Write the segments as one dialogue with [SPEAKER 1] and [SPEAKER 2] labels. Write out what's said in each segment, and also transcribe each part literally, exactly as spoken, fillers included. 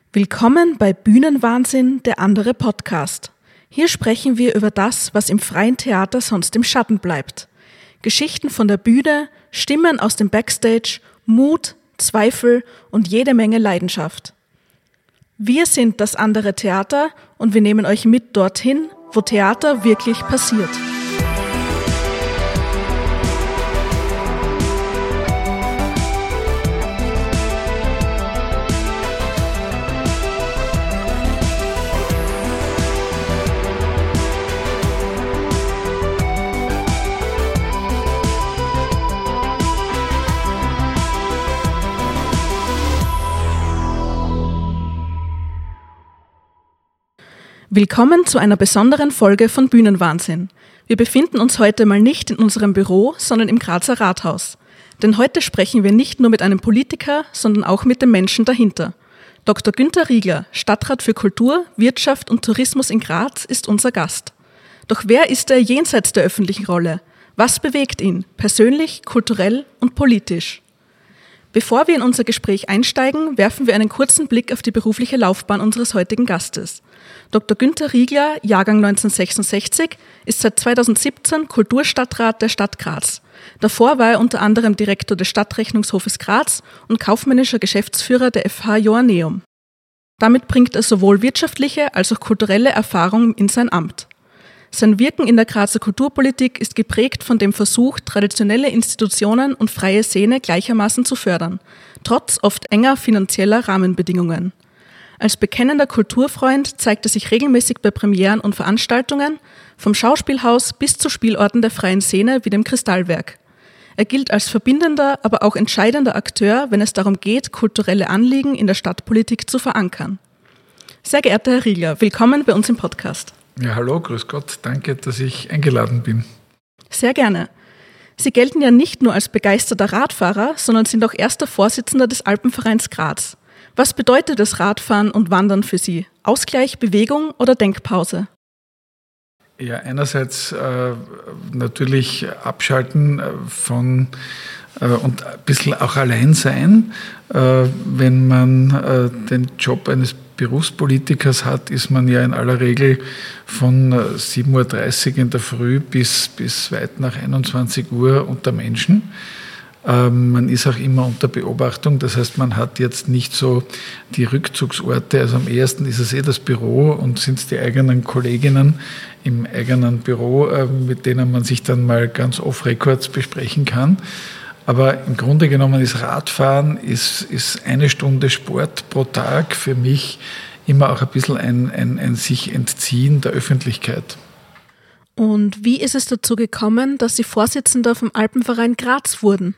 [SPEAKER 1] Willkommen bei Bühnenwahnsinn, der andere Podcast. Hier sprechen wir über das, was im freien Theater sonst im Schatten bleibt. Geschichten von der Bühne, Stimmen aus dem Backstage, Mut, Zweifel und jede Menge Leidenschaft. Wir sind das andere Theater und wir nehmen euch mit dorthin, wo Theater wirklich passiert. Willkommen zu einer besonderen Folge von Bühnenwahnsinn. Wir befinden uns heute mal nicht in unserem Büro, sondern im Grazer Rathaus. Denn heute sprechen wir nicht nur mit einem Politiker, sondern auch mit dem Menschen dahinter. Doktor Günther Riegler, Stadtrat für Kultur, Wirtschaft und Tourismus in Graz, ist unser Gast. Doch wer ist er jenseits der öffentlichen Rolle? Was bewegt ihn, persönlich, kulturell und politisch? Bevor wir in unser Gespräch einsteigen, werfen wir einen kurzen Blick auf die berufliche Laufbahn unseres heutigen Gastes. Doktor Günther Riegler, Jahrgang neunzehnhundertsechsundsechzig, ist seit zweitausendsiebzehn Kulturstadtrat der Stadt Graz. Davor war er unter anderem Direktor des Stadtrechnungshofes Graz und kaufmännischer Geschäftsführer der F H Joanneum. Damit bringt er sowohl wirtschaftliche als auch kulturelle Erfahrung in sein Amt. Sein Wirken in der Grazer Kulturpolitik ist geprägt von dem Versuch, traditionelle Institutionen und freie Szene gleichermaßen zu fördern, trotz oft enger finanzieller Rahmenbedingungen. Als bekennender Kulturfreund zeigt er sich regelmäßig bei Premieren und Veranstaltungen, vom Schauspielhaus bis zu Spielorten der freien Szene wie dem Kristallwerk. Er gilt als verbindender, aber auch entscheidender Akteur, wenn es darum geht, kulturelle Anliegen in der Stadtpolitik zu verankern. Sehr geehrter Herr Riegler, willkommen bei uns im Podcast.
[SPEAKER 2] Ja, hallo, grüß Gott, danke, dass ich eingeladen bin.
[SPEAKER 1] Sehr gerne. Sie gelten ja nicht nur als begeisterter Radfahrer, sondern sind auch erster Vorsitzender des Alpenvereins Graz. Was bedeutet das Radfahren und Wandern für Sie? Ausgleich, Bewegung oder Denkpause?
[SPEAKER 2] Ja, einerseits äh, natürlich abschalten von äh, und ein bisschen auch allein sein. Äh, wenn man äh, den Job eines Berufspolitikers hat, ist man ja in aller Regel von äh, sieben Uhr dreißig in der Früh bis, bis weit nach einundzwanzig Uhr unter Menschen. Man ist auch immer unter Beobachtung, das heißt, man hat jetzt nicht so die Rückzugsorte, also am ehesten ist es eh das Büro und sind es die eigenen Kolleginnen im eigenen Büro, mit denen man sich dann mal ganz off-records besprechen kann. Aber im Grunde genommen ist Radfahren, ist, ist eine Stunde Sport pro Tag für mich immer auch ein bisschen ein, ein, ein sich entziehen der Öffentlichkeit.
[SPEAKER 1] Und wie ist es dazu gekommen, dass Sie Vorsitzender vom Alpenverein Graz wurden?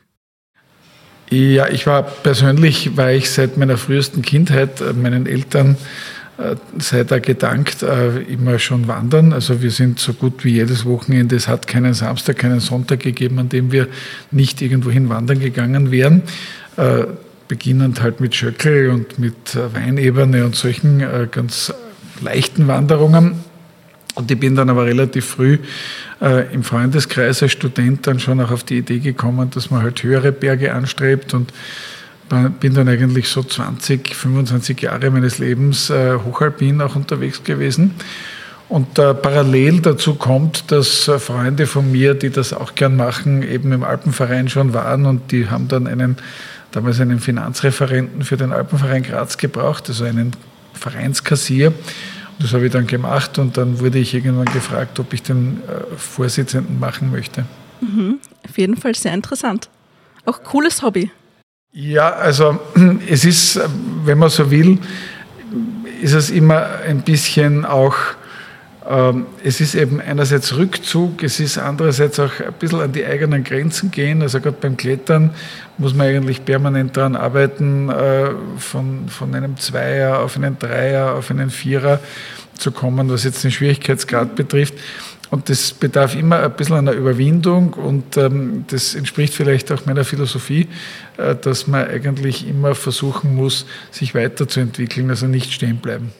[SPEAKER 2] Ja, ich war persönlich, war ich seit meiner frühesten Kindheit meinen Eltern, äh, sei da gedankt, äh, immer schon wandern. Also wir sind so gut wie jedes Wochenende, es hat keinen Samstag, keinen Sonntag gegeben, an dem wir nicht irgendwohin wandern gegangen wären. Äh, beginnend halt mit Schöckel und mit äh, Weinebene und solchen äh, ganz leichten Wanderungen. Und ich bin dann aber relativ früh äh, im Freundeskreis als Student dann schon auch auf die Idee gekommen, dass man halt höhere Berge anstrebt und bin dann eigentlich so zwanzig, fünfundzwanzig Jahre meines Lebens äh, hochalpin auch unterwegs gewesen. Und äh, parallel dazu kommt, dass äh, Freunde von mir, die das auch gern machen, eben im Alpenverein schon waren und die haben dann einen, damals einen Finanzreferenten für den Alpenverein Graz gebraucht, also einen Vereinskassier. Das habe ich dann gemacht und dann wurde ich irgendwann gefragt, ob ich den äh, Vorsitzenden machen möchte.
[SPEAKER 1] Mhm, auf jeden Fall sehr interessant. Auch cooles Hobby.
[SPEAKER 2] Ja, also es ist, wenn man so will, ist es immer ein bisschen auch, ähm, es ist eben einerseits Rückzug, es ist andererseits auch ein bisschen an die eigenen Grenzen gehen. Also gerade beim Klettern muss man eigentlich permanent daran arbeiten, äh, von, von einem Zweier auf einen Dreier, auf einen Vierer zu kommen, was jetzt den Schwierigkeitsgrad betrifft. Und das bedarf immer ein bisschen einer Überwindung und ähm, das entspricht vielleicht auch meiner Philosophie, äh, dass man eigentlich immer versuchen muss, sich weiterzuentwickeln, also nicht stehen bleiben.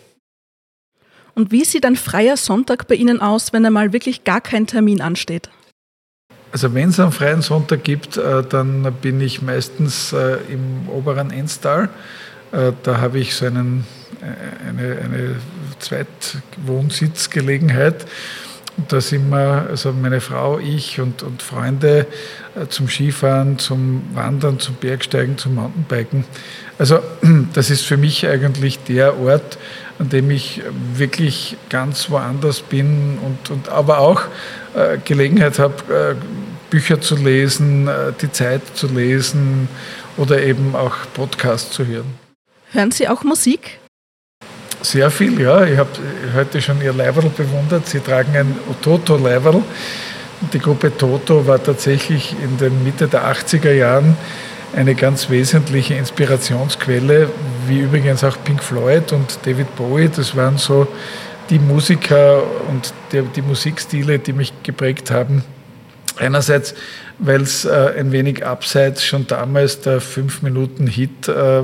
[SPEAKER 1] Und wie sieht ein freier Sonntag bei Ihnen aus, wenn einmal wirklich gar kein Termin ansteht?
[SPEAKER 2] Also wenn es einen freien Sonntag gibt, äh, dann bin ich meistens äh, im oberen Enstal. Äh, da habe ich so einen eine, eine Zweitwohnsitzgelegenheit. Und da sind wir, also meine Frau, ich und, und Freunde zum Skifahren, zum Wandern, zum Bergsteigen, zum Mountainbiken. Also das ist für mich eigentlich der Ort, an dem ich wirklich ganz woanders bin und, und aber auch äh, Gelegenheit habe, äh, Bücher zu lesen, äh, die Zeit zu lesen oder eben auch Podcasts zu hören.
[SPEAKER 1] Hören Sie auch Musik?
[SPEAKER 2] Sehr viel, ja. Ich habe heute schon ihr Leiberl bewundert. Sie tragen ein Toto-Leiberl. Die Gruppe Toto war tatsächlich in den Mitte der achtziger Jahren eine ganz wesentliche Inspirationsquelle, wie übrigens auch Pink Floyd und David Bowie. Das waren so die Musiker und die, die Musikstile, die mich geprägt haben. Einerseits, weil es äh, ein wenig abseits schon damals der fünf Minuten Hit äh,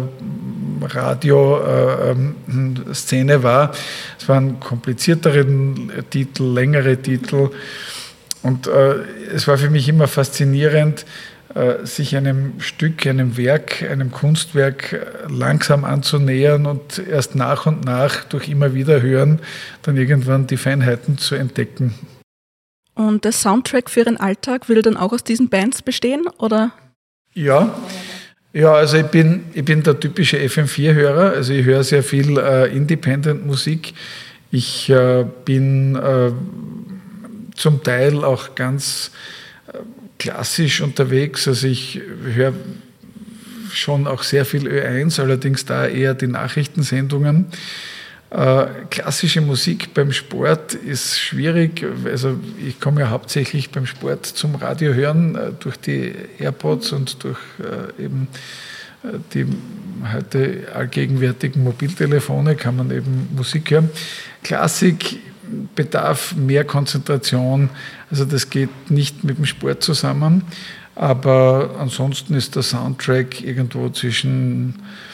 [SPEAKER 2] Radio-Szene äh, war. Es waren kompliziertere Titel, längere Titel. Und äh, es war für mich immer faszinierend, äh, sich einem Stück, einem Werk, einem Kunstwerk langsam anzunähern und erst nach und nach durch immer wieder hören, dann irgendwann die Feinheiten zu entdecken.
[SPEAKER 1] Und der Soundtrack für Ihren Alltag will dann auch aus diesen Bands bestehen, oder?
[SPEAKER 2] Ja. Ja, also ich bin, ich bin der typische F M vier Hörer, also ich höre sehr viel äh, Independent-Musik. Ich äh, bin äh, zum Teil auch ganz äh, klassisch unterwegs, also ich höre schon auch sehr viel Ö eins, allerdings da eher die Nachrichtensendungen. Äh, klassische Musik beim Sport ist schwierig, also ich komme ja hauptsächlich beim Sport zum Radio hören, äh, durch die AirPods und durch äh, eben äh, die heute allgegenwärtigen Mobiltelefone kann man eben Musik hören. Klassik bedarf mehr Konzentration, also das geht nicht mit dem Sport zusammen, aber ansonsten ist der Soundtrack irgendwo zwischen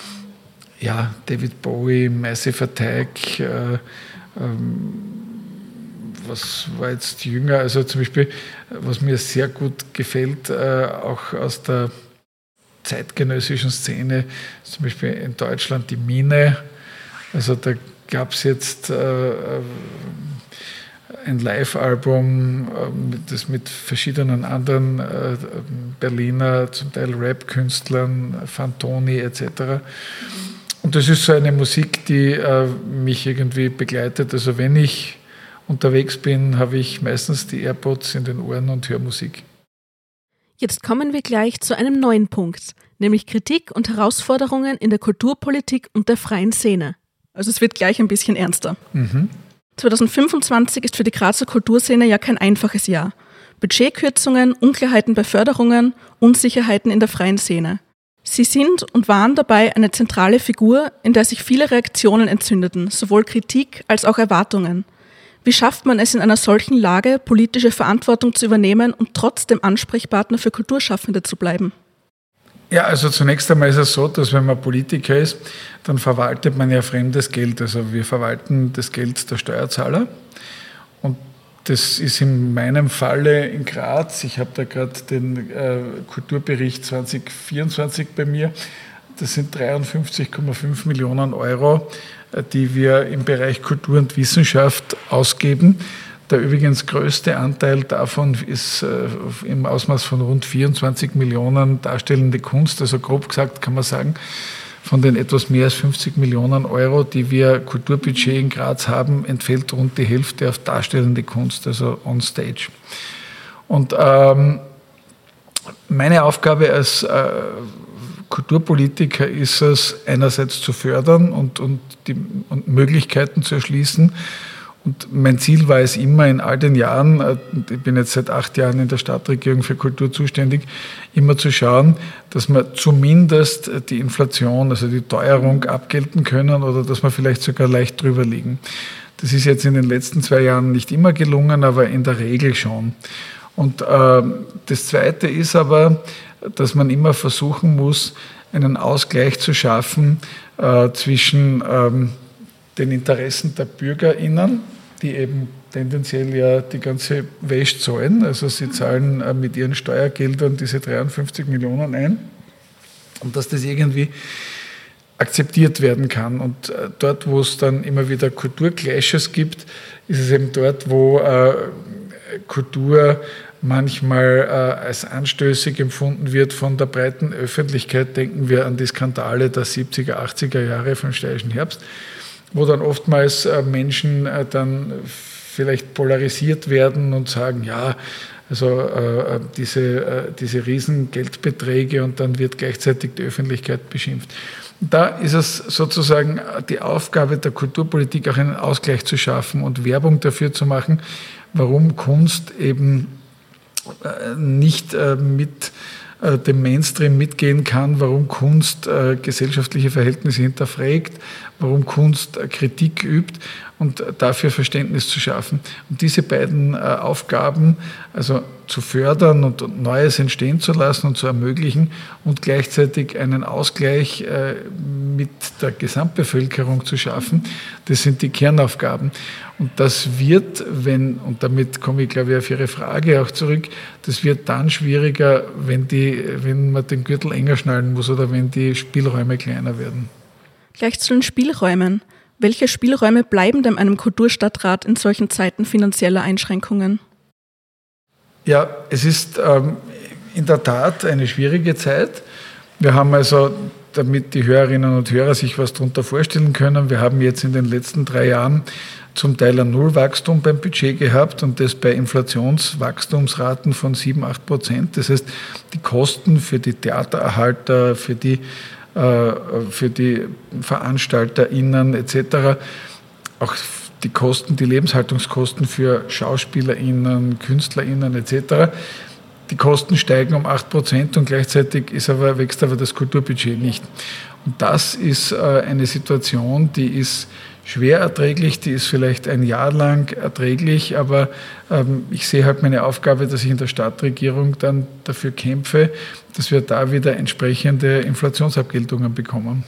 [SPEAKER 2] ja, David Bowie, Massive Attack, äh, ähm, was war jetzt jünger, also zum Beispiel, was mir sehr gut gefällt, äh, auch aus der zeitgenössischen Szene, zum Beispiel in Deutschland die Mine, also da gab es jetzt äh, ein Live-Album, äh, das mit verschiedenen anderen äh, Berliner, zum Teil Rap-Künstlern, Fantoni et cetera. Und das ist so eine Musik, die äh, mich irgendwie begleitet. Also wenn ich unterwegs bin, habe ich meistens die AirPods in den Ohren und höre Musik.
[SPEAKER 1] Jetzt kommen wir gleich zu einem neuen Punkt, nämlich Kritik und Herausforderungen in der Kulturpolitik und der freien Szene. Also es wird gleich ein bisschen ernster.
[SPEAKER 2] Mhm.
[SPEAKER 1] zwanzig fünfundzwanzig ist für die Grazer Kulturszene ja kein einfaches Jahr. Budgetkürzungen, Unklarheiten bei Förderungen, Unsicherheiten in der freien Szene. Sie sind und waren dabei eine zentrale Figur, in der sich viele Reaktionen entzündeten, sowohl Kritik als auch Erwartungen. Wie schafft man es in einer solchen Lage, politische Verantwortung zu übernehmen und trotzdem Ansprechpartner für Kulturschaffende zu bleiben?
[SPEAKER 2] Ja, also zunächst einmal ist es so, dass wenn man Politiker ist, dann verwaltet man ja fremdes Geld. Also wir verwalten das Geld der Steuerzahler. Und das ist in meinem Falle in Graz. Ich habe da gerade den äh, Kulturbericht zwanzig vierundzwanzig bei mir. Das sind dreiundfünfzig Komma fünf Millionen Euro, äh, die wir im Bereich Kultur und Wissenschaft ausgeben. Der übrigens größte Anteil davon ist äh, im Ausmaß von rund vierundzwanzig Millionen darstellende Kunst. Also grob gesagt kann man sagen, von den etwas mehr als fünfzig Millionen Euro, die wir Kulturbudget in Graz haben, entfällt rund die Hälfte auf darstellende Kunst, also on stage. Und ähm, meine Aufgabe als äh, Kulturpolitiker ist es, einerseits zu fördern und, und, die, und Möglichkeiten zu erschließen. Und mein Ziel war es immer in all den Jahren, ich bin jetzt seit acht Jahren in der Stadtregierung für Kultur zuständig, immer zu schauen, dass wir zumindest die Inflation, also die Teuerung abgelten können oder dass wir vielleicht sogar leicht drüber liegen. Das ist jetzt in den letzten zwei Jahren nicht immer gelungen, aber in der Regel schon. Und äh, das Zweite ist aber, dass man immer versuchen muss, einen Ausgleich zu schaffen äh, zwischen ähm, den Interessen der BürgerInnen, die eben tendenziell ja die ganze Wäsche zahlen. Also sie zahlen äh, mit ihren Steuergeldern diese dreiundfünfzig Millionen ein. Und dass das irgendwie akzeptiert werden kann. Und äh, dort, wo es dann immer wieder Kulturclashes gibt, ist es eben dort, wo äh, Kultur manchmal äh, als anstößig empfunden wird von der breiten Öffentlichkeit. Denken wir an die Skandale der siebziger, achtziger Jahre vom Steirischen Herbst, wo dann oftmals äh, Menschen äh, dann vielleicht polarisiert werden und sagen, ja, also äh, diese, äh, diese riesen Geldbeträge, und dann wird gleichzeitig die Öffentlichkeit beschimpft. Und da ist es sozusagen die Aufgabe der Kulturpolitik, auch einen Ausgleich zu schaffen und Werbung dafür zu machen, warum Kunst eben nicht mit dem Mainstream mitgehen kann, warum Kunst gesellschaftliche Verhältnisse hinterfragt, warum Kunst Kritik übt und dafür Verständnis zu schaffen. Und diese beiden Aufgaben, also zu fördern und Neues entstehen zu lassen und zu ermöglichen und gleichzeitig einen Ausgleich mit der Gesamtbevölkerung zu schaffen, das sind die Kernaufgaben. Und das wird, wenn, und damit komme ich, glaube ich, auf Ihre Frage auch zurück, das wird dann schwieriger, wenn, die, wenn man den Gürtel enger schnallen muss oder wenn die Spielräume kleiner werden.
[SPEAKER 1] Gleich zu den Spielräumen. Welche Spielräume bleiben denn einem Kulturstadtrat in solchen Zeiten finanzieller Einschränkungen?
[SPEAKER 2] Ja, es ist ähm, in der Tat eine schwierige Zeit. Wir haben also, damit die Hörerinnen und Hörer sich was darunter vorstellen können, wir haben jetzt in den letzten drei Jahren zum Teil ein Nullwachstum beim Budget gehabt und das bei Inflationswachstumsraten von sieben, acht Prozent. Das heißt, die Kosten für die Theatererhalter, für die, äh, für die VeranstalterInnen et cetera, auch die Kosten, die Lebenshaltungskosten für SchauspielerInnen, KünstlerInnen et cetera, die Kosten steigen um acht Prozent und gleichzeitig ist aber, wächst aber das Kulturbudget nicht. Und das ist äh, eine Situation, die ist schwer erträglich, die ist vielleicht ein Jahr lang erträglich, aber ähm, ich sehe halt meine Aufgabe, dass ich in der Stadtregierung dann dafür kämpfe, dass wir da wieder entsprechende Inflationsabgeltungen bekommen.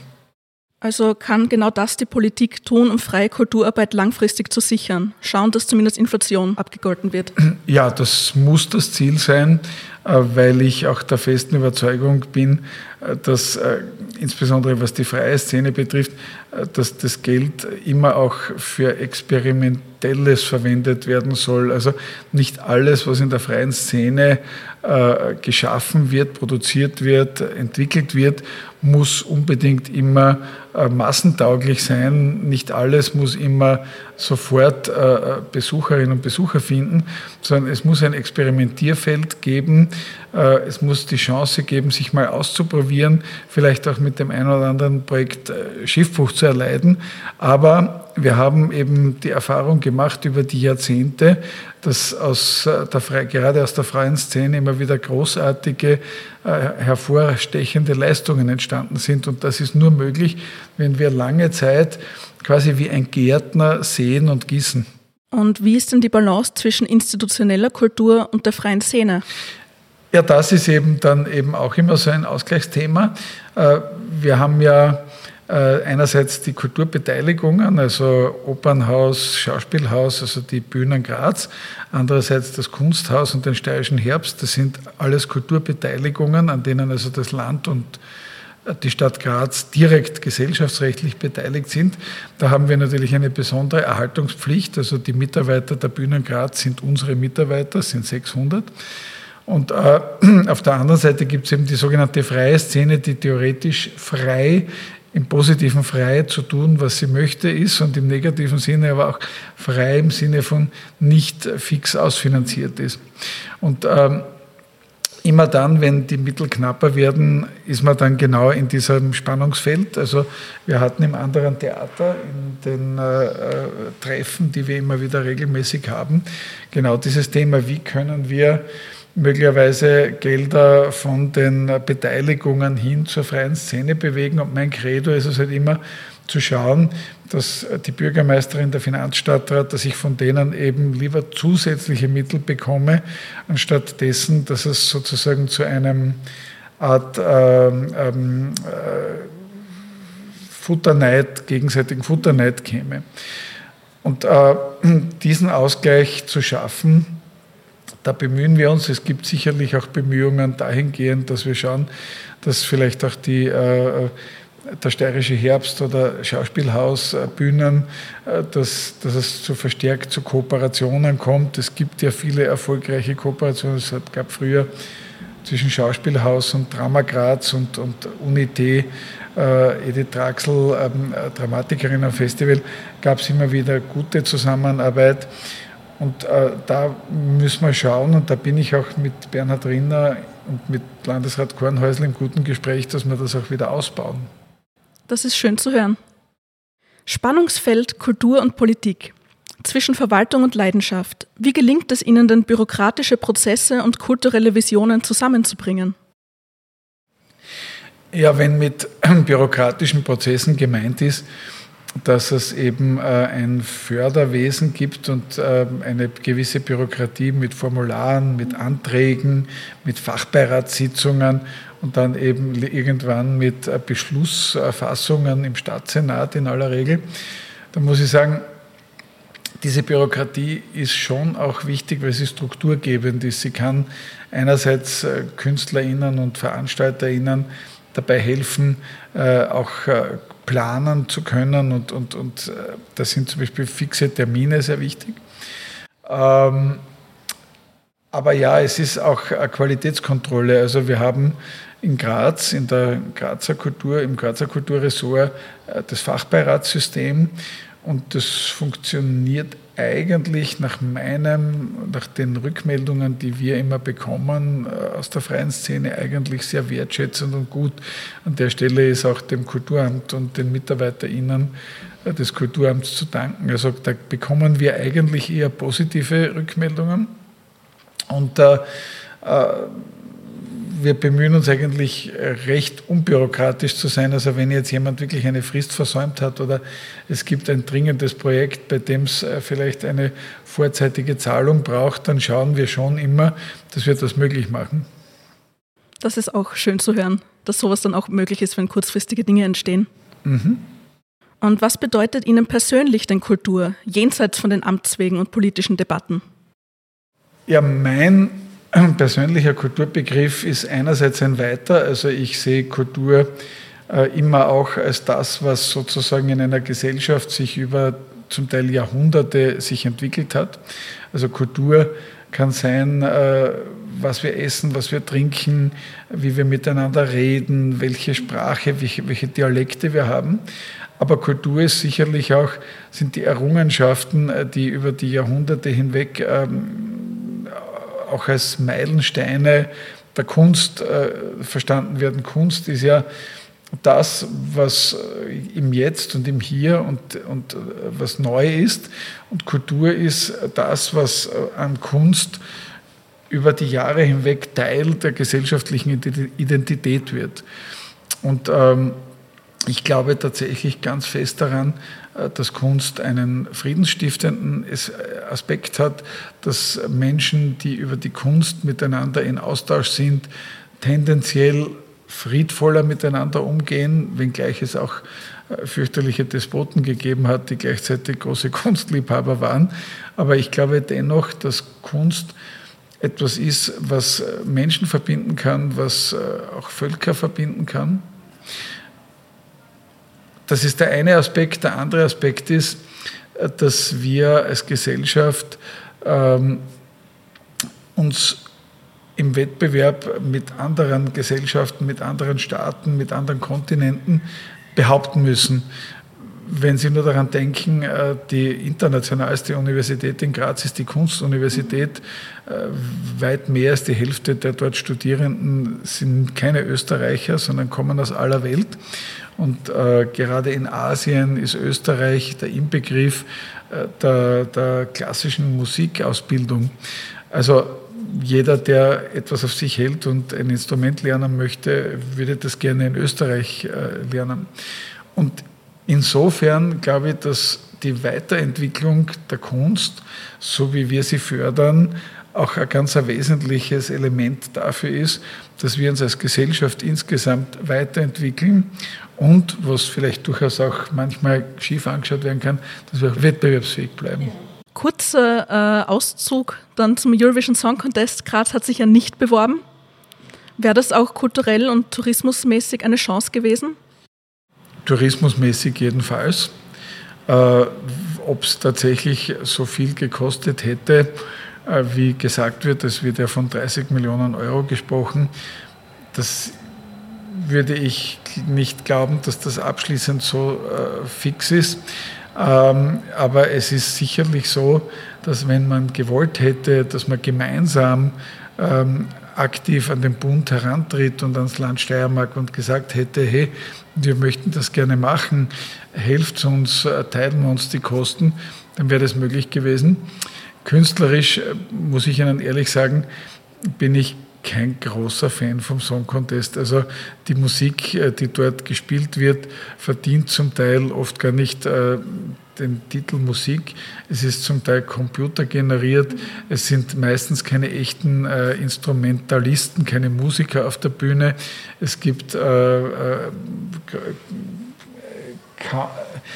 [SPEAKER 1] Also kann genau das die Politik tun, um freie Kulturarbeit langfristig zu sichern? Schauen, dass zumindest Inflation abgegolten wird?
[SPEAKER 2] Ja, das muss das Ziel sein, weil ich auch der festen Überzeugung bin, dass insbesondere was die freie Szene betrifft, dass das Geld immer auch für Experimentelles verwendet werden soll. Also nicht alles, was in der freien Szene äh, geschaffen wird, produziert wird, entwickelt wird, muss unbedingt immer äh, massentauglich sein. Nicht alles muss immer sofort äh, Besucherinnen und Besucher finden, sondern es muss ein Experimentierfeld geben. Äh, es muss die Chance geben, sich mal auszuprobieren, vielleicht auch mit dem einen oder anderen Projekt äh, Schiffbruch zu erleiden. Aber wir haben eben die Erfahrung gemacht über die Jahrzehnte, dass aus der, gerade aus der freien Szene immer wieder großartige, äh, hervorstechende Leistungen entstanden sind. Und das ist nur möglich, wenn wir lange Zeit quasi wie ein Gärtner säen und gießen.
[SPEAKER 1] Und wie ist denn die Balance zwischen institutioneller Kultur und der freien Szene?
[SPEAKER 2] Ja, das ist eben dann eben auch immer so ein Ausgleichsthema. Äh, wir haben ja einerseits die Kulturbeteiligungen, also Opernhaus, Schauspielhaus, also die Bühnen Graz, andererseits das Kunsthaus und den Steirischen Herbst. Das sind alles Kulturbeteiligungen, an denen also das Land und die Stadt Graz direkt gesellschaftsrechtlich beteiligt sind. Da haben wir natürlich eine besondere Erhaltungspflicht. Also die Mitarbeiter der Bühnen Graz sind unsere Mitarbeiter, es sind sechshundert. Und äh, auf der anderen Seite gibt es eben die sogenannte freie Szene, die theoretisch frei, im positiven frei zu tun, was sie möchte, ist und im negativen Sinne aber auch frei im Sinne von nicht fix ausfinanziert ist. Und ähm, immer dann, wenn die Mittel knapper werden, ist man dann genau in diesem Spannungsfeld. Also wir hatten im anderen Theater, in den äh, Treffen, die wir immer wieder regelmäßig haben, genau dieses Thema, wie können wir möglicherweise Gelder von den Beteiligungen hin zur freien Szene bewegen. Und mein Credo ist es halt immer zu schauen, dass die Bürgermeisterin, der Finanzstadtrat, dass ich von denen eben lieber zusätzliche Mittel bekomme, anstatt dessen, dass es sozusagen zu einem Art ähm, ähm, Futterneid, gegenseitigen Futterneid käme. Und äh, diesen Ausgleich zu schaffen, da bemühen wir uns. Es gibt sicherlich auch Bemühungen dahingehend, dass wir schauen, dass vielleicht auch die, äh, der Steirische Herbst oder Schauspielhaus, Bühnen, dass, dass es zu verstärkt zu Kooperationen kommt. Es gibt ja viele erfolgreiche Kooperationen. Es gab früher zwischen Schauspielhaus und Drama Graz und, und Unité, äh, Edith Traxel, ähm, Dramatikerin am Festival, gab es immer wieder gute Zusammenarbeit. Und äh, da müssen wir schauen, und da bin ich auch mit Bernhard Rinner und mit Landesrat Kornhäusl im guten Gespräch, dass wir das auch wieder ausbauen.
[SPEAKER 1] Das ist schön zu hören. Spannungsfeld Kultur und Politik. Zwischen Verwaltung und Leidenschaft. Wie gelingt es Ihnen denn, bürokratische Prozesse und kulturelle Visionen zusammenzubringen?
[SPEAKER 2] Ja, wenn mit bürokratischen Prozessen gemeint ist, dass es eben äh, ein Förderwesen gibt und äh, eine gewisse Bürokratie mit Formularen, mit Anträgen, mit Fachbeiratssitzungen und dann eben irgendwann mit äh, Beschlussfassungen im Stadtsenat in aller Regel. Da muss ich sagen, diese Bürokratie ist schon auch wichtig, weil sie strukturgebend ist. Sie kann einerseits äh, KünstlerInnen und VeranstalterInnen dabei helfen, äh, auch äh, planen zu können und, und, und äh, da sind zum Beispiel fixe Termine sehr wichtig. Ähm, aber ja, es ist auch eine Qualitätskontrolle. Also wir haben in Graz, in der Grazer Kultur, im Grazer Kulturressort äh, das Fachbeiratssystem und das funktioniert eigentlich nach meinem, nach den Rückmeldungen, die wir immer bekommen aus der freien Szene, eigentlich sehr wertschätzend und gut. An der Stelle ist auch dem Kulturamt und den MitarbeiterInnen des Kulturamts zu danken. Also da bekommen wir eigentlich eher positive Rückmeldungen. Und äh, wir bemühen uns eigentlich recht unbürokratisch zu sein. Also wenn jetzt jemand wirklich eine Frist versäumt hat oder es gibt ein dringendes Projekt, bei dem es vielleicht eine vorzeitige Zahlung braucht, dann schauen wir schon immer, dass wir das möglich machen.
[SPEAKER 1] Das ist auch schön zu hören, dass sowas dann auch möglich ist, wenn kurzfristige Dinge entstehen. Mhm. Und was bedeutet Ihnen persönlich denn Kultur, jenseits von den Amtswegen und politischen Debatten?
[SPEAKER 2] Ja, mein persönlicher Kulturbegriff ist einerseits ein weiter, also ich sehe Kultur äh, immer auch als das, was sozusagen in einer Gesellschaft sich über zum Teil Jahrhunderte sich entwickelt hat. Also Kultur kann sein, äh, was wir essen, was wir trinken, wie wir miteinander reden, welche Sprache, welche, welche Dialekte wir haben. Aber Kultur ist sicherlich auch, sind die Errungenschaften, die über die Jahrhunderte hinweg ähm, auch als Meilensteine der Kunst äh, verstanden werden. Kunst ist ja das, was im Jetzt und im Hier und, und was neu ist. Und Kultur ist das, was an Kunst über die Jahre hinweg Teil der gesellschaftlichen Identität wird. Und ähm, ich glaube tatsächlich ganz fest daran, dass Kunst einen friedensstiftenden Aspekt hat, dass Menschen, die über die Kunst miteinander in Austausch sind, tendenziell friedvoller miteinander umgehen, wenngleich es auch fürchterliche Despoten gegeben hat, die gleichzeitig große Kunstliebhaber waren. Aber ich glaube dennoch, dass Kunst etwas ist, was Menschen verbinden kann, was auch Völker verbinden kann. Das ist der eine Aspekt. Der andere Aspekt ist, dass wir als Gesellschaft ähm, uns im Wettbewerb mit anderen Gesellschaften, mit anderen Staaten, mit anderen Kontinenten behaupten müssen. Wenn Sie nur daran denken, die internationalste Universität in Graz ist die Kunstuniversität. Weit mehr als die Hälfte der dort Studierenden sind keine Österreicher, sondern kommen aus aller Welt. Und äh, gerade in Asien ist Österreich der Inbegriff äh, der, der klassischen Musikausbildung. Also jeder, der etwas auf sich hält und ein Instrument lernen möchte, würde das gerne in Österreich äh, lernen. Und insofern glaube ich, dass die Weiterentwicklung der Kunst, so wie wir sie fördern, auch ein ganz ein wesentliches Element dafür ist, dass wir uns als Gesellschaft insgesamt weiterentwickeln und, was vielleicht durchaus auch manchmal schief angeschaut werden kann, dass wir auch wettbewerbsfähig bleiben.
[SPEAKER 1] Kurzer äh, Auszug dann zum Eurovision Song Contest. Graz hat sich ja nicht beworben. Wäre das auch kulturell und tourismusmäßig eine Chance gewesen?
[SPEAKER 2] tourismusmäßig jedenfalls. Äh, ob es tatsächlich so viel gekostet hätte, äh, wie gesagt wird, es wird ja von dreißig Millionen Euro gesprochen, das würde ich nicht glauben, dass das abschließend so äh, fix ist. Ähm, aber es ist sicherlich so, dass wenn man gewollt hätte, dass man gemeinsam ähm, aktiv an den Bund herantritt und ans Land Steiermark und gesagt hätte, hey, wir möchten das gerne machen, helft uns, teilen wir uns die Kosten, dann wäre das möglich gewesen. Künstlerisch, muss ich Ihnen ehrlich sagen, bin ich kein großer Fan vom Song Contest. Also die Musik, die dort gespielt wird, verdient zum Teil oft gar nicht äh, den Titel Musik. Es ist zum Teil computergeneriert. Es sind meistens keine echten äh, Instrumentalisten, keine Musiker auf der Bühne. Es gibt äh, äh, ka-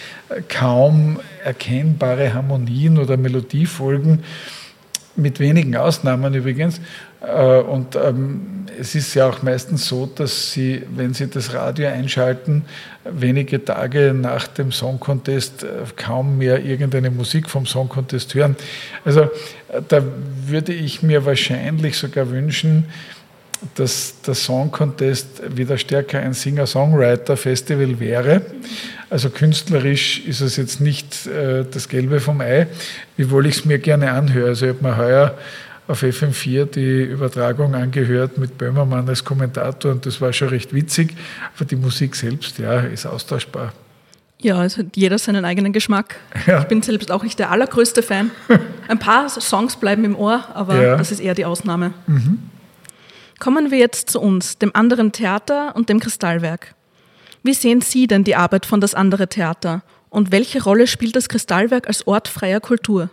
[SPEAKER 2] kaum erkennbare Harmonien oder Melodiefolgen, mit wenigen Ausnahmen übrigens. Und ähm, es ist ja auch meistens so, dass Sie, wenn Sie das Radio einschalten, wenige Tage nach dem Song Contest kaum mehr irgendeine Musik vom Song Contest hören. Also da würde ich mir wahrscheinlich sogar wünschen, dass der Song Contest wieder stärker ein Singer-Songwriter-Festival wäre. Also künstlerisch ist es jetzt nicht äh, das Gelbe vom Ei, wiewohl ich es mir gerne anhöre. Also ich habe mir heuer auf F M vier die Übertragung angehört mit Böhmermann als Kommentator und das war schon recht witzig, aber die Musik selbst, ja, ist austauschbar.
[SPEAKER 1] Ja, also jeder seinen eigenen Geschmack. Ja. Ich bin selbst auch nicht der allergrößte Fan. Ein paar Songs bleiben im Ohr, aber ja, das ist eher die Ausnahme. Mhm. Kommen wir jetzt zu uns, dem anderen Theater und dem Kristallwerk. Wie sehen Sie denn die Arbeit von das andere Theater und welche Rolle spielt das Kristallwerk als Ort freier Kultur?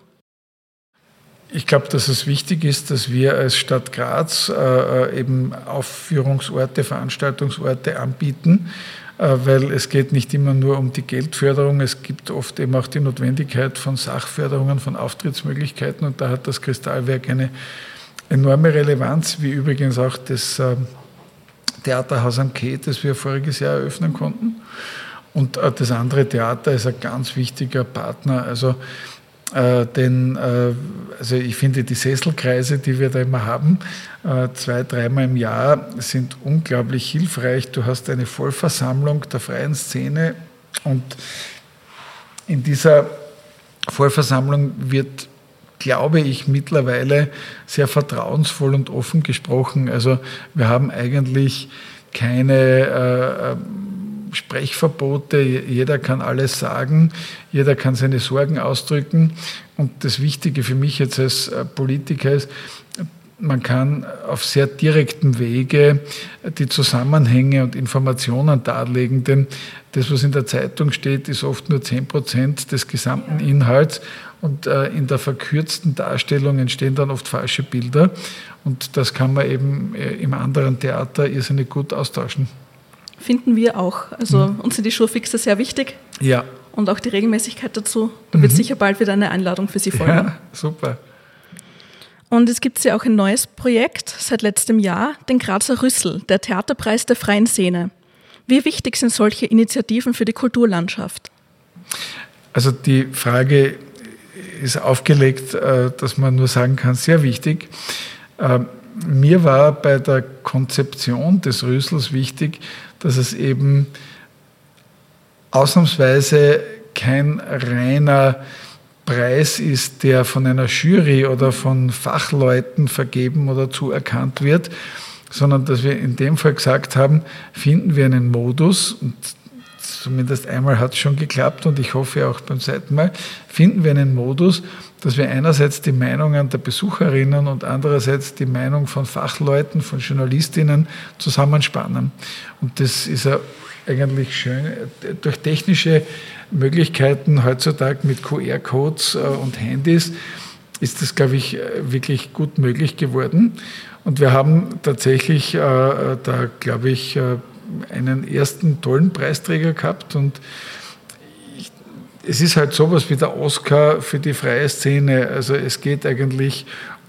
[SPEAKER 2] Ich glaube, dass es wichtig ist, dass wir als Stadt Graz äh, eben Aufführungsorte, Veranstaltungsorte anbieten, äh, weil es geht nicht immer nur um die Geldförderung, es gibt oft eben auch die Notwendigkeit von Sachförderungen, von Auftrittsmöglichkeiten und da hat das Kristallwerk eine enorme Relevanz, wie übrigens auch das äh, Theaterhaus am Quai, das wir voriges Jahr eröffnen konnten. Und äh, das andere Theater ist ein ganz wichtiger Partner, also Äh, denn äh, also ich finde, die Sesselkreise, die wir da immer haben, äh, zwei, dreimal im Jahr, sind unglaublich hilfreich. Du hast eine Vollversammlung der freien Szene und in dieser Vollversammlung wird, glaube ich, mittlerweile sehr vertrauensvoll und offen gesprochen. Also wir haben eigentlich keine äh, Sprechverbote, jeder kann alles sagen, jeder kann seine Sorgen ausdrücken. Und das Wichtige für mich jetzt als Politiker ist, man kann auf sehr direktem Wege die Zusammenhänge und Informationen darlegen, denn das, was in der Zeitung steht, ist oft nur zehn Prozent des gesamten Inhalts und in der verkürzten Darstellung entstehen dann oft falsche Bilder und das kann man eben im anderen Theater irrsinnig gut austauschen. Finden wir auch. Also mhm. uns sind die Showfixe sehr wichtig. Ja. Und auch die Regelmäßigkeit dazu. Da mhm. wird sicher bald wieder eine Einladung für Sie folgen. Ja, super. Und es gibt ja auch ein neues Projekt seit letztem Jahr, den Grazer Rüssel, der Theaterpreis der freien Szene. Wie wichtig sind solche Initiativen für die Kulturlandschaft? Also die Frage ist aufgelegt, dass man nur sagen kann, sehr wichtig. Mir war bei der Konzeption des Rüssels wichtig, dass es eben ausnahmsweise kein reiner Preis ist, der von einer Jury oder von Fachleuten vergeben oder zuerkannt wird, sondern dass wir in dem Fall gesagt haben, finden wir einen Modus, und zumindest einmal hat es schon geklappt und ich hoffe auch beim zweiten Mal, finden wir einen Modus, dass wir einerseits die Meinungen der Besucherinnen und andererseits die Meinung von Fachleuten, von Journalistinnen zusammenspannen. Und das ist ja eigentlich schön. Durch technische Möglichkeiten heutzutage mit Q R-Codes und Handys ist das, glaube ich, wirklich gut möglich geworden. Und wir haben tatsächlich äh, da, glaube ich, einen ersten tollen Preisträger gehabt und ich, es ist halt sowas wie der Oscar für die freie Szene. Also es geht eigentlich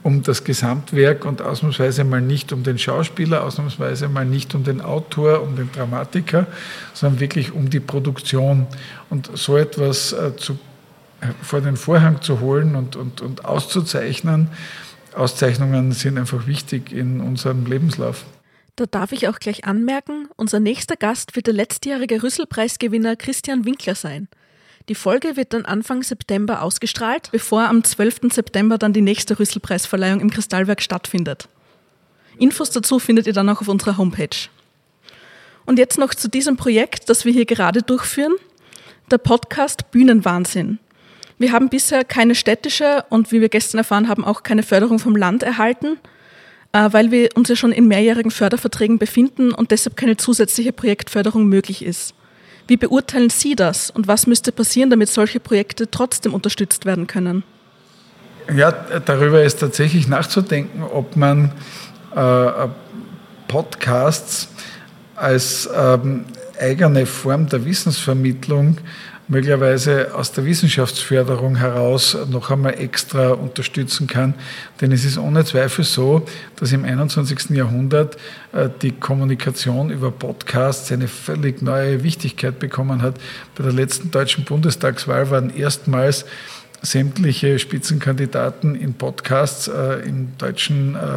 [SPEAKER 2] um das Gesamtwerk und ausnahmsweise mal nicht um den Schauspieler, ausnahmsweise mal nicht um den Autor, um den Dramatiker, sondern wirklich um die Produktion. Und so etwas äh, zu, äh, vor den Vorhang zu holen und, und, und auszuzeichnen, Auszeichnungen sind einfach wichtig in unserem Lebenslauf.
[SPEAKER 1] Da darf ich auch gleich anmerken, unser nächster Gast wird der letztjährige Rüssel-Preisgewinner Christian Winkler sein. Die Folge wird dann Anfang September ausgestrahlt, bevor am zwölften September dann die nächste Rüssel-Preisverleihung im Kristallwerk stattfindet. Infos dazu findet ihr dann auch auf unserer Homepage. Und jetzt noch zu diesem Projekt, das wir hier gerade durchführen, der Podcast Bühnenwahnsinn. Wir haben bisher keine städtische und, wie wir gestern erfahren haben, auch keine Förderung vom Land erhalten, weil wir uns ja schon in mehrjährigen Förderverträgen befinden und deshalb keine zusätzliche Projektförderung möglich ist. Wie beurteilen Sie das und was müsste passieren, damit solche Projekte trotzdem unterstützt werden können?
[SPEAKER 2] Ja, darüber ist tatsächlich nachzudenken, ob man äh, Podcasts als ähm, eigene Form der Wissensvermittlung möglicherweise aus der Wissenschaftsförderung heraus noch einmal extra unterstützen kann. Denn es ist ohne Zweifel so, dass im einundzwanzigsten Jahrhundert äh, die Kommunikation über Podcasts eine völlig neue Wichtigkeit bekommen hat. Bei der letzten deutschen Bundestagswahl waren erstmals sämtliche Spitzenkandidaten in Podcasts äh, im deutschen äh,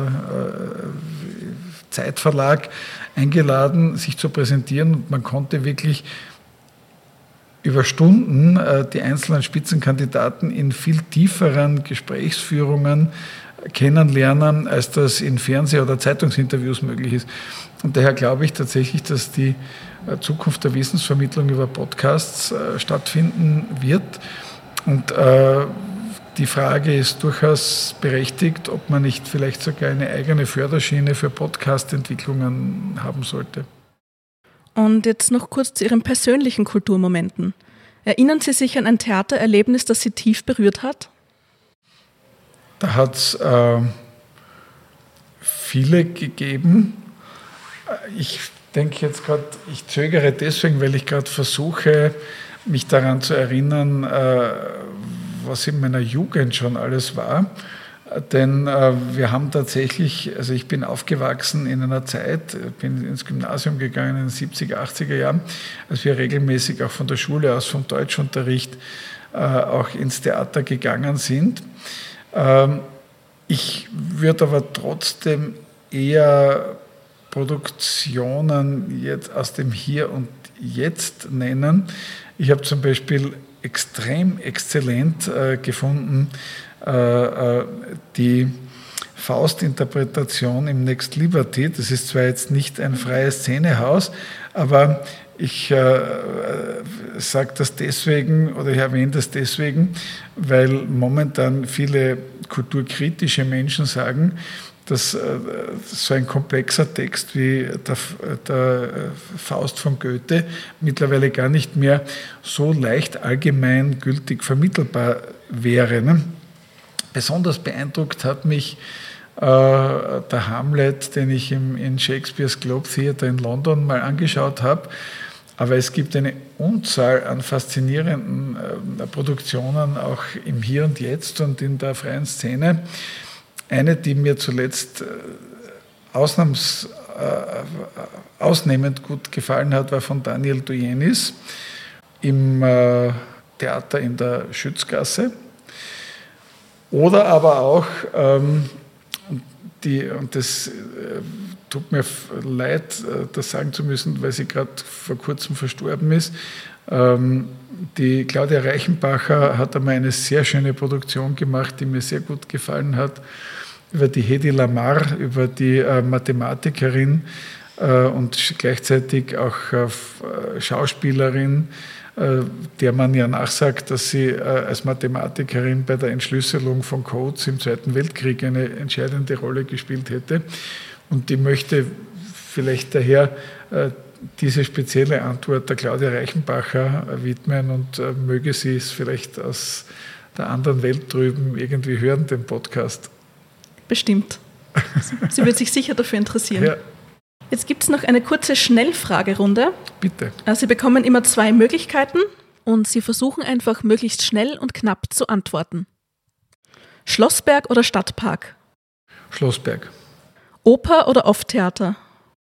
[SPEAKER 2] Zeitverlag eingeladen, sich zu präsentieren. Und man konnte wirklich über Stunden äh, die einzelnen Spitzenkandidaten in viel tieferen Gesprächsführungen kennenlernen, als das in Fernseh- oder Zeitungsinterviews möglich ist. Und daher glaube ich tatsächlich, dass die äh, Zukunft der Wissensvermittlung über Podcasts äh, stattfinden wird. Und äh, die Frage ist durchaus berechtigt, ob man nicht vielleicht sogar eine eigene Förderschiene für Podcast-Entwicklungen haben sollte.
[SPEAKER 1] Und jetzt noch kurz zu Ihren persönlichen Kulturmomenten. Erinnern Sie sich an ein Theatererlebnis, das Sie tief berührt hat?
[SPEAKER 2] Da hat es äh, viele gegeben. Ich denke jetzt gerade, ich zögere deswegen, weil ich gerade versuche, mich daran zu erinnern, äh, was in meiner Jugend schon alles war. Denn äh, wir haben tatsächlich, also ich bin aufgewachsen in einer Zeit, bin ins Gymnasium gegangen in den siebziger, achtziger Jahren, als wir regelmäßig auch von der Schule aus, vom Deutschunterricht äh, auch ins Theater gegangen sind. Ähm, ich würde aber trotzdem eher Produktionen jetzt aus dem Hier und Jetzt nennen. Ich habe zum Beispiel extrem exzellent äh, gefunden, die Faust-Interpretation im Next Liberty. Das ist zwar jetzt nicht ein freies Szenehaus, aber ich äh, sage das deswegen oder ich erwähne das deswegen, weil momentan viele kulturkritische Menschen sagen, dass äh, so ein komplexer Text wie der, der Faust von Goethe mittlerweile gar nicht mehr so leicht allgemeingültig vermittelbar wäre. Ne? Besonders beeindruckt hat mich äh, der Hamlet, den ich im, in Shakespeares Globe Theatre in London mal angeschaut habe. Aber es gibt eine Unzahl an faszinierenden äh, Produktionen, auch im Hier und Jetzt und in der freien Szene. Eine, die mir zuletzt äh, ausnahms, äh, ausnehmend gut gefallen hat, war von Daniel Duenis im äh, Theater in der Schützgasse. Oder aber auch, ähm, die, und das äh, tut mir leid, äh, das sagen zu müssen, weil sie gerade vor kurzem verstorben ist, ähm, die Claudia Reichenbacher hat einmal eine sehr schöne Produktion gemacht, die mir sehr gut gefallen hat, über die Hedy Lamarr, über die äh, Mathematikerin äh, und gleichzeitig auch äh, Schauspielerin, der man ja nachsagt, dass sie als Mathematikerin bei der Entschlüsselung von Codes im Zweiten Weltkrieg eine entscheidende Rolle gespielt hätte. Und ich möchte vielleicht daher diese spezielle Antwort der Claudia Reichenbacher widmen und möge sie es vielleicht aus der anderen Welt drüben irgendwie hören, den Podcast.
[SPEAKER 1] Bestimmt. Sie wird sich sicher dafür interessieren. Ja. Jetzt gibt es noch eine kurze Schnellfragerunde.
[SPEAKER 2] Bitte.
[SPEAKER 1] Sie bekommen immer zwei Möglichkeiten und Sie versuchen einfach möglichst schnell und knapp zu antworten. Schlossberg oder Stadtpark?
[SPEAKER 2] Schlossberg.
[SPEAKER 1] Oper oder Off-Theater?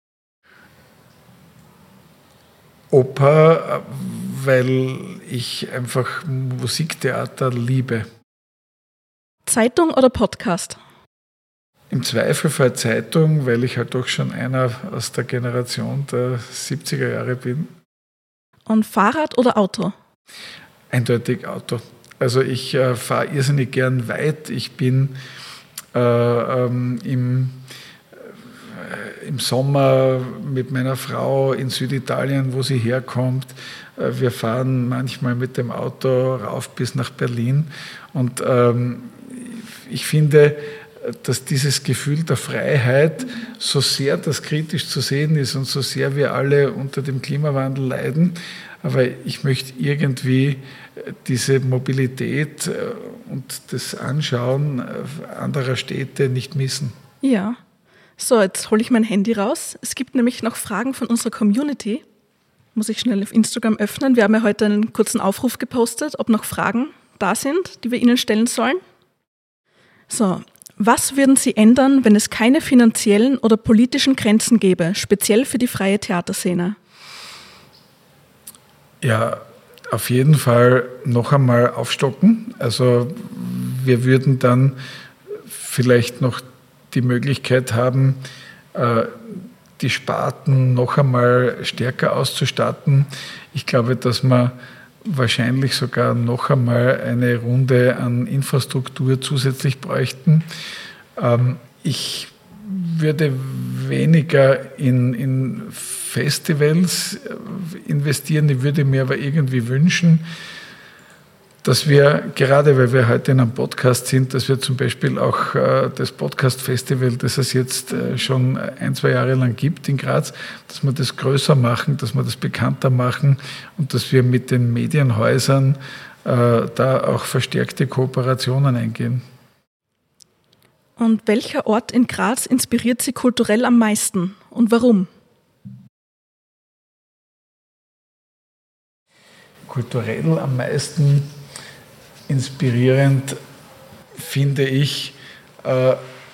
[SPEAKER 2] Oper, weil ich einfach Musiktheater liebe.
[SPEAKER 1] Zeitung oder Podcast?
[SPEAKER 2] Im Zweifelfall Zeitung, weil ich halt doch schon einer aus der Generation der siebziger Jahre bin.
[SPEAKER 1] Und Fahrrad oder Auto?
[SPEAKER 2] Eindeutig Auto. Also ich äh, fahre irrsinnig gern weit. Ich bin äh, ähm, im, äh, im Sommer mit meiner Frau in Süditalien, wo sie herkommt. Äh, wir fahren manchmal mit dem Auto rauf bis nach Berlin. Und ähm, ich finde, dass dieses Gefühl der Freiheit, so sehr das kritisch zu sehen ist und so sehr wir alle unter dem Klimawandel leiden, aber ich möchte irgendwie diese Mobilität und das Anschauen anderer Städte nicht missen.
[SPEAKER 1] Ja. So, jetzt hole ich mein Handy raus. Es gibt nämlich noch Fragen von unserer Community. Muss ich schnell auf Instagram öffnen. Wir haben ja heute einen kurzen Aufruf gepostet, ob noch Fragen da sind, die wir Ihnen stellen sollen. So, was würden Sie ändern, wenn es keine finanziellen oder politischen Grenzen gäbe, speziell für die freie Theaterszene?
[SPEAKER 2] Ja, auf jeden Fall noch einmal aufstocken. Also wir würden dann vielleicht noch die Möglichkeit haben, die Sparten noch einmal stärker auszustatten. Ich glaube, dass man wahrscheinlich sogar noch einmal eine Runde an Infrastruktur zusätzlich bräuchten. Ich würde weniger in, in Festivals investieren. Ich würde mir aber irgendwie wünschen, dass wir, gerade weil wir heute in einem Podcast sind, dass wir zum Beispiel auch äh, das Podcast-Festival, das es jetzt äh, schon ein, zwei Jahre lang gibt in Graz, dass wir das größer machen, dass wir das bekannter machen und dass wir mit den Medienhäusern äh, da auch verstärkte Kooperationen eingehen.
[SPEAKER 1] Und welcher Ort in Graz inspiriert Sie kulturell am meisten und warum?
[SPEAKER 2] Kulturell am meisten inspirierend finde ich äh,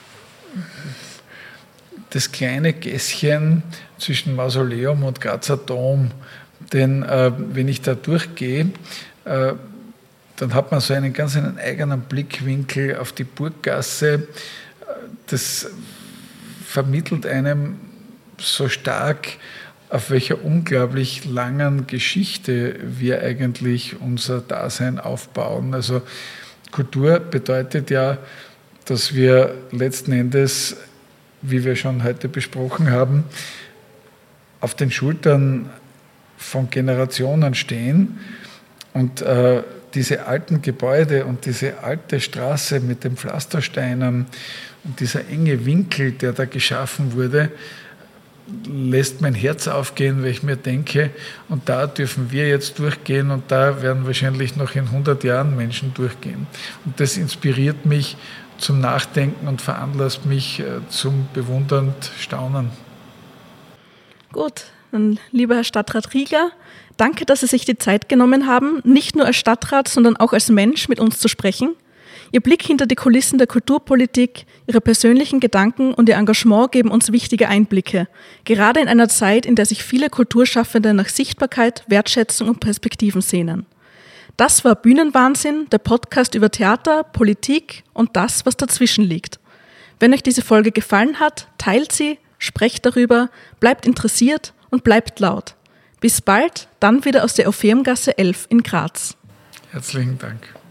[SPEAKER 2] das kleine Gässchen zwischen Mausoleum und Grazer Dom. Denn äh, wenn ich da durchgehe, äh, dann hat man so einen ganz einen eigenen Blickwinkel auf die Burggasse. Das vermittelt einem so stark, auf welcher unglaublich langen Geschichte wir eigentlich unser Dasein aufbauen. Also Kultur bedeutet ja, dass wir letzten Endes, wie wir schon heute besprochen haben, auf den Schultern von Generationen stehen und äh, diese alten Gebäude und diese alte Straße mit den Pflastersteinen und dieser enge Winkel, der da geschaffen wurde, lässt mein Herz aufgehen, weil ich mir denke, und da dürfen wir jetzt durchgehen und da werden wahrscheinlich noch in hundert Jahren Menschen durchgehen. Und das inspiriert mich zum Nachdenken und veranlasst mich zum bewundernd Staunen.
[SPEAKER 1] Gut, dann lieber Herr Stadtrat Rieger, danke, dass Sie sich die Zeit genommen haben, nicht nur als Stadtrat, sondern auch als Mensch mit uns zu sprechen. Ihr Blick hinter die Kulissen der Kulturpolitik, Ihre persönlichen Gedanken und Ihr Engagement geben uns wichtige Einblicke, gerade in einer Zeit, in der sich viele Kulturschaffende nach Sichtbarkeit, Wertschätzung und Perspektiven sehnen. Das war Bühnenwahnsinn, der Podcast über Theater, Politik und das, was dazwischen liegt. Wenn euch diese Folge gefallen hat, teilt sie, sprecht darüber, bleibt interessiert und bleibt laut. Bis bald, dann wieder aus der Opheumgasse elf in Graz.
[SPEAKER 2] Herzlichen Dank.